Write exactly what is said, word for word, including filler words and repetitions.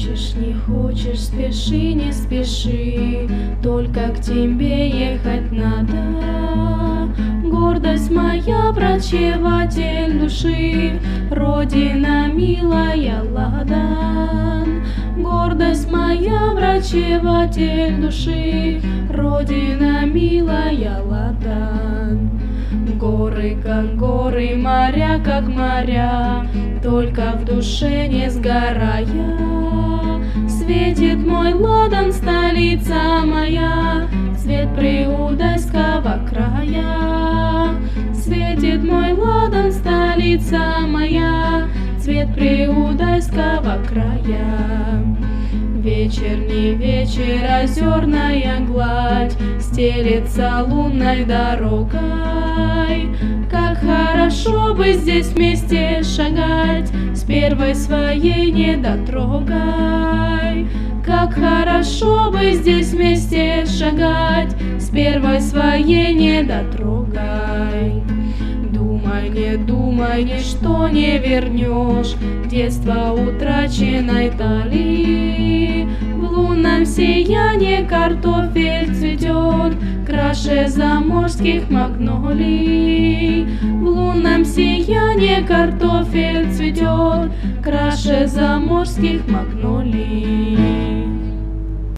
Хочешь, не хочешь, спеши, не спеши, только к тебе ехать надо. Гордость моя, врачеватель души, Родина милая Ладан. Гордость моя, врачеватель души, Родина милая Ладан. Горы, как горы, моря, как моря, только в душе не сгорая. Светит мой Ладан, столица моя, цвет приудальского края. Светит мой Ладан, столица моя, цвет приудальского края. Вечер, не вечер, озерная гладь стелется лунной дорогой. Как хорошо бы здесь вместе шагать, с первой своей недотрогой. Как хорошо бы здесь вместе шагать, с первой своей недотрогой. Думай, не думай, ничто не вернешь детство утраченной дали. В лунном сиянии картофель цветет краше заморских магнолий. В лунном сиянии картофель цветет краше заморских магнолий.